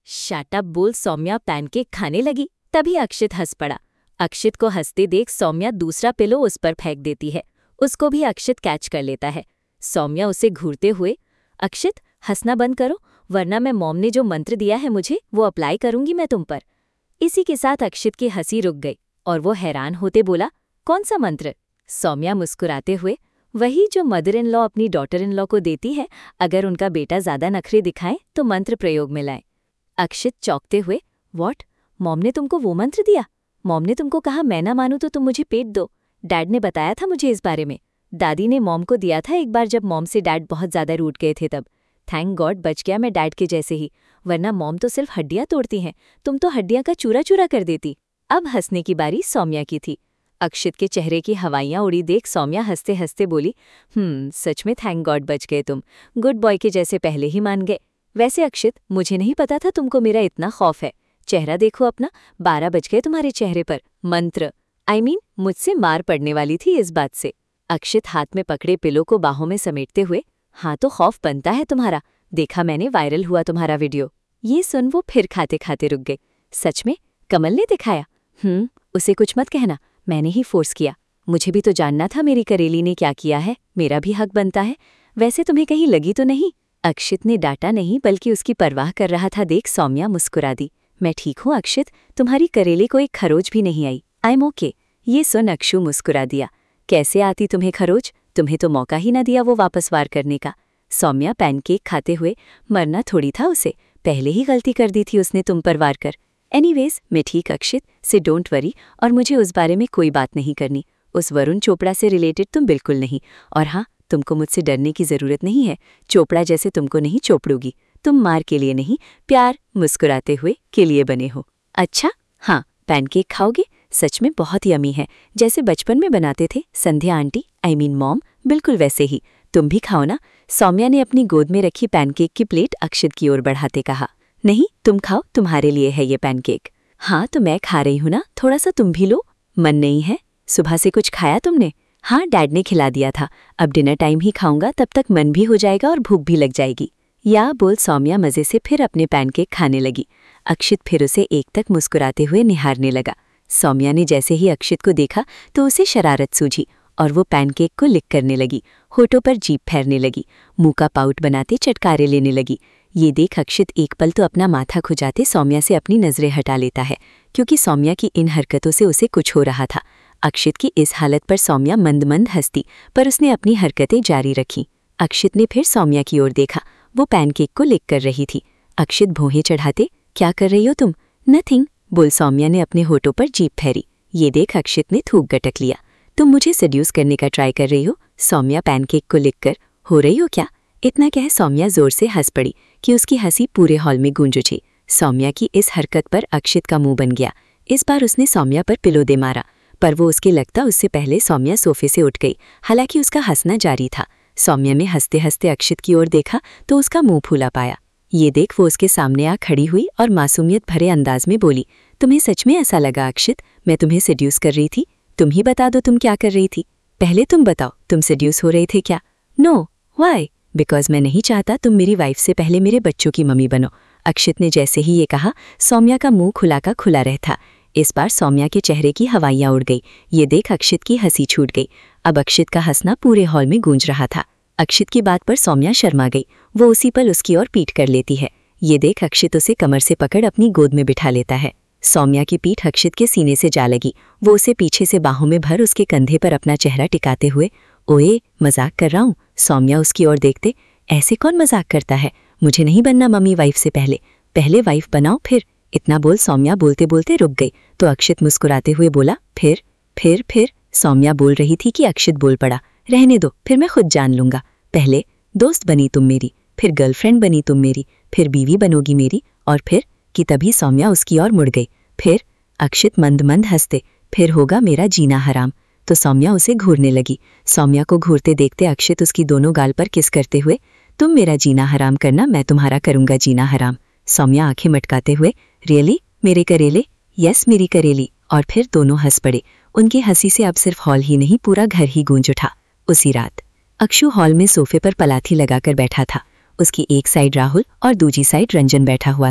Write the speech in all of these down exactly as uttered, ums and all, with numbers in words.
Shut up बोल Saumya pancake खाने लगी। तभी अक्षित हंस पड़ा। अक्षित को हंसते देख सौम्या दूसरा पिलो उस पर फेंक देती है। उसको भी अक्षित कैच कर लेता है। सौम्या उसे घूरते हुए, अक्षित हंसना बंद करो वरना मैं मॉम ने जो मंत्र दिया है मुझे वो अप्लाई करूंगी मैं तुम पर। इसी के साथ अक्षित की हंसी रुक गई और वो हैरान होते बोला, कौन सा मंत्र? सौम्या मुस्कुराते हुए, वही जो मदर इन लॉ अपनी डॉटर इन लॉ को देती है अगर उनका बेटा ज्यादा नखरे दिखाए तो मंत्र प्रयोग में लाए। अक्षित चौंकते हुए, व्हाट? मॉम ने तुमको वो मंत्र दिया? मॉम ने तुमको कहा मैं ना मानूं तो तुम मुझे पेट दो। डैड ने बताया था मुझे इस बारे में। दादी ने मॉम को दिया था एक बार जब मॉम से डैड बहुत ज्यादा रूठ गए थे तब। थैंक गॉड बच गया मैं डैड के जैसे ही, वरना मॉम तो सिर्फ हड्डियां तोड़ती हैं, तुम तो हड्डियां का चूरा चूरा कर देती। अब हंसने की बारी सौम्या की थी। अक्षित के चेहरे की हवाइयां उड़ी देख सौम्या हंसते हंसते बोली, हम्म सच में थैंक गॉड बच गए तुम, गुड बॉय के जैसे पहले ही मान गए। वैसे अक्षित मुझे नहीं पता था तुमको मेरा इतना खौफ है। चेहरा देखो अपना, बारह बज गए तुम्हारे चेहरे पर। मंत्र आई I मीन mean, मुझसे मार पड़ने वाली थी इस बात से। अक्षित हाथ में पकड़े पिलो को बाहों में समेटते हुए, हाँ तो खौफ बनता है तुम्हारा, देखा मैंने वायरल हुआ तुम्हारा वीडियो। ये सुन वो फिर खाते खाते रुक गए। सच में? कमल ने दिखाया? हम्म उसे कुछ मत कहना, मैंने ही फोर्स किया। मुझे भी तो जानना था मेरी करेली ने क्या किया है, मेरा भी हक बनता है। वैसे तुम्हें कहीं लगी तो नहीं? अक्षित ने डांटा नहीं बल्कि उसकी परवाह कर रहा था देख सौम्या मुस्कुरा दी। मैं ठीक हूँ अक्षित, तुम्हारी करेली को एक खरोच भी नहीं आई। I am okay. ये सुन अक्षु मुस्कुरा दिया। कैसे आती तुम्हें खरोच? तुम्हें तो मौका ही ना दिया वो वापस वार करने का। सौम्या पैनकेक खाते हुए, मरना थोड़ी था उसे, पहले ही गलती कर दी थी उसने तुम पर वार कर। एनीवेज मैं ठीक अक्षित से डोंट वरी, और मुझे उस बारे में कोई बात नहीं करनी। उस वरुण चोपड़ा से रिलेटेड तुम बिल्कुल नहीं। और हाँ, तुमको मुझसे डरने की जरूरत नहीं है, चोपड़ा जैसे तुमको नहीं चोपड़ूगी। तुम मार के लिए नहीं, प्यार मुस्कुराते हुए के लिए बने हो। अच्छा हाँ, पैनकेक खाओगे? सच में बहुत यमी है, जैसे बचपन में बनाते थे Sandhya aunty, I mean mom, बिल्कुल वैसे ही। तुम भी खाओ ना। सौम्या ने अपनी गोद में रखी पैनकेक की प्लेट अक्षित की ओर बढ़ाते कहा। नहीं तुम खाओ, तुम्हारे लिए है ये पैनकेक। हाँ तो मैं खा रही हूँ ना, थोड़ा सा तुम भी लो। मन नहीं है? सुबह से कुछ खाया तुमने? हाँ डैड ने खिला दिया था, अब डिनर टाइम ही खाऊंगा, तब तक मन भी हो जाएगा और भूख भी लग जाएगी। या बोल सौम्या मजे से फिर अपने पैनकेक खाने लगी। अक्षित फिर उसे एक तक मुस्कुराते हुए निहारने लगा। सौम्या ने जैसे ही अक्षित को देखा तो उसे शरारत सूझी और वो पैनकेक को लिक करने लगी, होठों पर जीभ फेरने लगी, मुंह का पाउट बनाते चटकारे लेने लगी। ये देख अक्षित एक पल तो अपना माथा खुजाते सौम्या से अपनी नजरें हटा लेता है, क्योंकि सौम्या की इन हरकतों से उसे कुछ हो रहा था। अक्षित की इस हालत पर सौम्या मंद मंद हंसती, पर उसने अपनी हरकतें जारी रखीं। अक्षित ने फिर सौम्या की ओर देखा, वो पैनकेक को लिक कर रही थी। अक्षित भौहें चढ़ाते, क्या कर रही हो तुम? नथिंग, बोल सौम्या ने अपने होठों पर जीभ फेरी। ये देख अक्षित ने थूक गटक लिया। तुम मुझे सेड्यूस करने का ट्राई कर रही हो? सौम्या पैनकेक को लिक कर, हो रही हो क्या? इतना कह सौम्या जोर से हंस पड़ी कि उसकी हंसी पूरे हॉल में गूंज उठी। सौम्या की इस हरकत पर अक्षित का मुंह बन गया। इस बार उसने सौम्या पर पिलो दे मारा, पर वो उसके लगता उससे पहले सौम्या सोफे से उठ गई। हालांकि उसका हंसना जारी था। सौम्या ने हंसते हंसते अक्षित की ओर देखा तो उसका मुंह फूला पाया। ये देख वो उसके सामने आ खड़ी हुई और मासूमियत भरे अंदाज में बोली, तुम्हें सच में ऐसा लगा अक्षित मैं तुम्हें सेड्यूस कर रही थी? तुम ही बता दो तुम क्या कर रही थी, पहले तुम बताओ, तुम सेड्यूस हो रहे थे क्या? Know why? बिकॉज मैं नहीं चाहता तुम मेरी वाइफ से पहले मेरे बच्चों की मम्मी बनो। अक्षित ने जैसे ही ये कहा सौम्या का मुंह खुला का खुला रहता। इस बार सौम्या के चेहरे की हवाइयां उड़ गई। ये देख अक्षित की हंसी छूट गई। अब अक्षित का हंसना पूरे हॉल में गूंज रहा था। अक्षित की बात पर सौम्या शर्मा गई। वो उसी पल उसकी ओर पीठ कर लेती है। ये देख अक्षित उसे कमर से पकड़ अपनी गोद में बिठा लेता है। सौम्या की पीठ अक्षित के सीने से जा लगी। वो उसे पीछे से बाहों में भर उसके कंधे पर अपना चेहरा टिकाते हुए, ओए मजाक कर रहा हूँ। सौम्या उसकी ओर देखते, ऐसे कौन मजाक करता है? मुझे नहीं बनना मम्मी वाइफ से पहले, पहले वाइफ बनाओ फिर। इतना बोल सौम्या बोलते बोलते रुक गई तो अक्षित मुस्कुराते हुए बोला, फिर फिर फिर सौम्या बोल रही थी कि अक्षित बोल पड़ा, रहने दो, फिर मैं खुद जान लूंगा। पहले दोस्त बनी तुम मेरी, फिर गर्लफ्रेंड बनी तुम मेरी, फिर बीवी बनोगी मेरी, और फिर कि तभी सौम्या उसकी ओर मुड़ गई। फिर अक्षित मंद मंद हंसते, फिर होगा मेरा जीना हराम। तो सौम्या उसे घूरने लगी। सौम्या को घूरते देखते अक्षित उसकी दोनों गाल पर किस करते हुए, तुम मेरा जीना हराम करना, मैं तुम्हारा करूंगा जीना हराम। सौम्या आंखें मटकाते हुए, रियली मेरे करेले? यस मेरी करेली। और फिर दोनों हंस पड़े। उनकी हंसी से अब सिर्फ हॉल ही नहीं पूरा घर ही गूंज उठा। उसी रात अक्षु हॉल में सोफे पर पलाथी लगाकर बैठा था। उसकी एक साइड राहुल और दूसरी साइड रंजन बैठा हुआ था।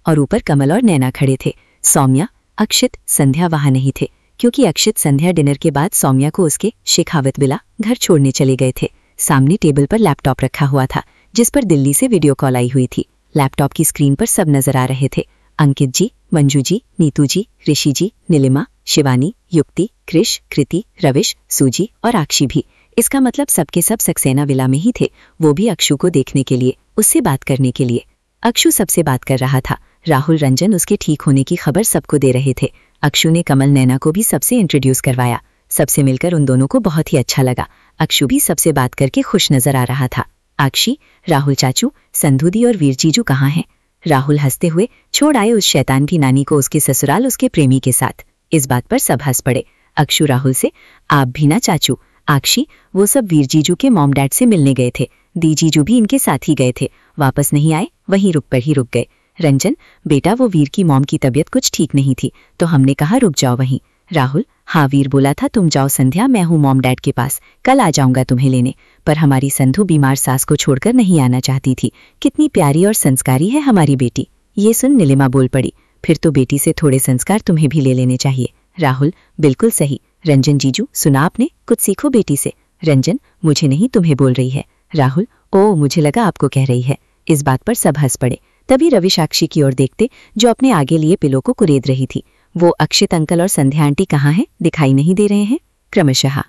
और ऊपर कमल और नैना खड़े थे। सौम्या, अक्षित, संध्या वहां नहीं थे क्योंकि अक्षित संध्या डिनर के बाद सौम्या को उसके शेखावत बिला घर छोड़ने चले गए थे। सामने टेबल पर लैपटॉप रखा हुआ था जिस पर दिल्ली से वीडियो कॉल आई हुई थी। लैपटॉप की स्क्रीन पर सब नजर आ रहे थे, अंकित जी, मंजू जी, नीतू जी, ऋषि जी, नीलिमा, शिवानी, युक्ति, कृष, कृति, रविश, सूजी और आक्षी भी। इसका मतलब सबके सब सक्सेना विला में ही थे, वो भी अक्षु को देखने के लिए, उससे बात करने के लिए। अक्षु सबसे बात कर रहा था। राहुल रंजन उसके ठीक होने की खबर सबको दे रहे थे। अक्षु ने कमल नैना को भी सबसे इंट्रोड्यूस करवाया। सबसे मिलकर उन दोनों को बहुत ही अच्छा लगा। अक्षु भी सबसे बात करके खुश नजर आ रहा था। आक्षी, राहुल चाचू, संधू दी और वीर जीजू कहाँ हैं? राहुल हंसते हुए छोड़ आए उस शैतान की नानी को उसके ससुराल उसके प्रेमी के साथ। इस बात पर सब हंस पड़े। अक्षु राहुल से, आप भी ना चाचू। आक्षी, वो सब वीर जीजू के मॉम डैड से मिलने गए थे, दी जीजू भी इनके साथ ही गए थे, वापस नहीं आए, वहीं रुक कर ही रुक गए। रंजन, बेटा वो वीर की मॉम की तबीयत कुछ ठीक नहीं थी तो हमने कहा रुक जाओ वहीं। राहुल, हाँ वीर बोला था तुम जाओ संध्या, मैं हूँ मॉम डैड के पास, कल आ जाऊंगा तुम्हें लेने। पर हमारी संधू बीमार सास को छोड़कर नहीं आना चाहती थी। कितनी प्यारी और संस्कारी है हमारी बेटी। ये सुन नीलिमा बोल पड़ी, फिर तो बेटी से थोड़े संस्कार तुम्हें भी ले लेने चाहिए। राहुल, बिल्कुल सही। रंजन जीजू, सुना आपने, कुछ सीखो बेटी से। रंजन, मुझे नहीं तुम्हें बोल रही है। राहुल, ओ मुझे लगा आपको कह रही है। इस बात पर सब हंस पड़े। तभी रवि साक्षी की ओर देखते जो अपने आगे लिए पिलो को कुरेद रही थी। वो अक्षित अंकल और संध्या आंटी कहाँ हैं, दिखाई नहीं दे रहे हैं? क्रमशः